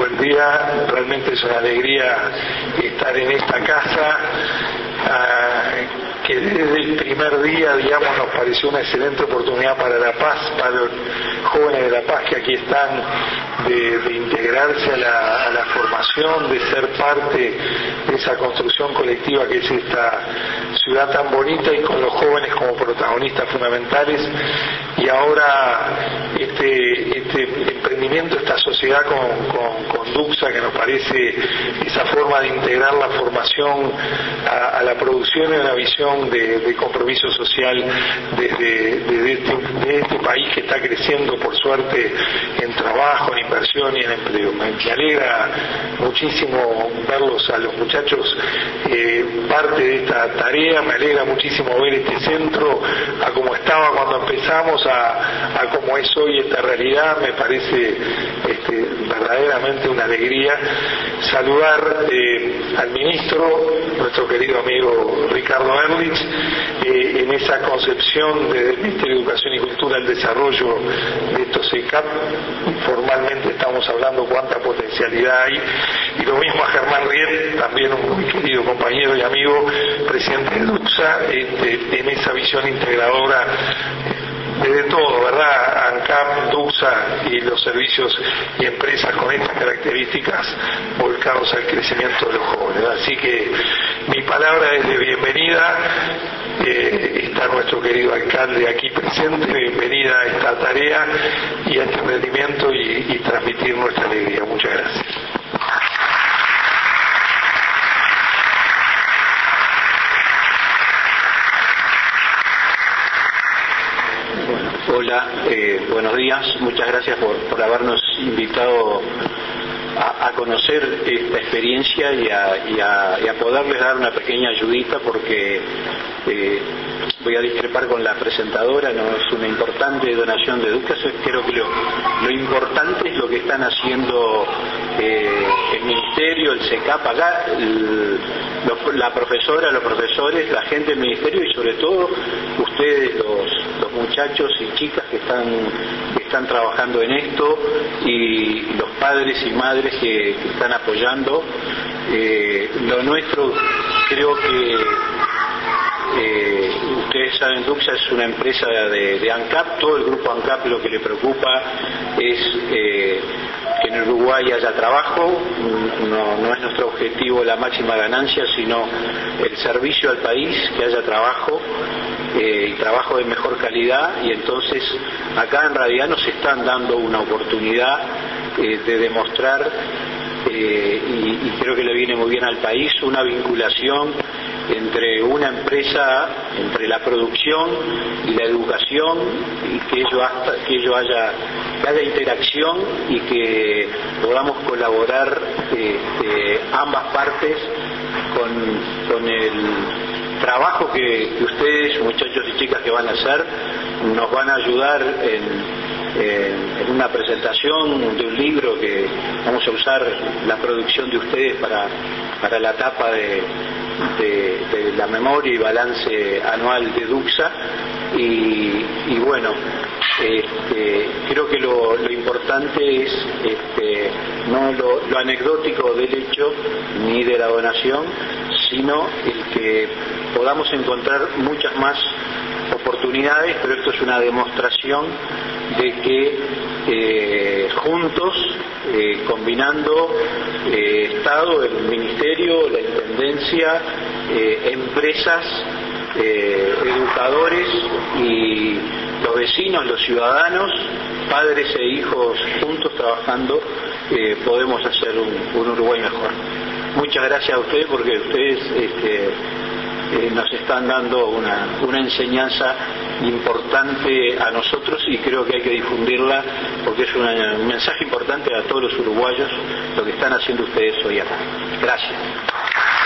buen día. Realmente es una alegría estar en esta casa, que desde el primer día, digamos, nos pareció una excelente oportunidad para La Paz, para los jóvenes de La Paz que aquí están, de integrarse a la formación, de ser parte de esa construcción colectiva que es esta ciudad tan bonita y con los jóvenes como protagonistas fundamentales. Y ahora este emprendimiento, esta sociedad con DUCSA, que nos parece esa forma de integrar la formación a la producción y una visión de compromiso social de este país que está creciendo por suerte en trabajo, en inversión y en empleo. Me alegra muchísimo verlos a los muchachos parte de esta tarea, me alegra muchísimo ver este centro a como estaba cuando empezamos a como es hoy esta realidad. Me parece verdaderamente una alegría saludar al ministro, nuestro querido amigo Ricardo Erlich, en esa concepción desde el Ministerio de Educación y Cultura el desarrollo de estos ECAP. Formalmente estamos hablando cuánta potencialidad hay, y lo mismo a Germán Riet, también un muy querido compañero y amigo, presidente de DUCSA, en esa visión integradora de todo, ¿verdad? ANCAP, DUCSA y los servicios y empresas con estas características volcados al crecimiento de los jóvenes. Así que mi palabra es de bienvenida. Está nuestro querido alcalde aquí presente, bienvenida a esta tarea y a este emprendimiento y transmitir nuestra alegría. Muchas gracias. Hola, buenos días, muchas gracias por habernos invitado a conocer esta experiencia y a poderles dar una pequeña ayudita, porque voy a discrepar con la presentadora, no es una importante donación de DUCSA. Creo que lo importante es lo que están haciendo el Ministerio, el SECAP acá, la profesora, los profesores, la gente del Ministerio y sobre todo ustedes, los muchachos y chicas que están trabajando en esto, y los padres y madres que están apoyando. Lo nuestro, creo que ustedes saben, DUCSA es una empresa de ANCAP. Todo el grupo ANCAP lo que le preocupa es que en Uruguay haya trabajo. No es nuestro objetivo la máxima ganancia, sino el servicio al país, que haya trabajo y trabajo de mejor calidad. Y entonces acá en realidad nos están dando una oportunidad de demostrar, y creo que le viene muy bien al país, una vinculación entre una empresa, entre la producción y la educación, y que haya interacción y que podamos colaborar ambas partes con el trabajo que ustedes, muchachos y chicas, que van a hacer. Nos van a ayudar en una presentación de un libro que vamos a usar la producción de ustedes para la etapa de la memoria y balance anual de DUCSA. Y bueno, creo que lo importante es no lo anecdótico del hecho ni de la donación, sino el que podamos encontrar muchas más oportunidades. Pero esto es una demostración de que juntos, combinando Estado, el Ministerio, la Intendencia, empresas, educadores y los vecinos, los ciudadanos, padres e hijos, juntos trabajando, podemos hacer un Uruguay mejor. Muchas gracias a ustedes, porque ustedes nos están dando una enseñanza importante a nosotros, y creo que hay que difundirla, porque es un mensaje importante a todos los uruguayos lo que están haciendo ustedes hoy acá. Gracias.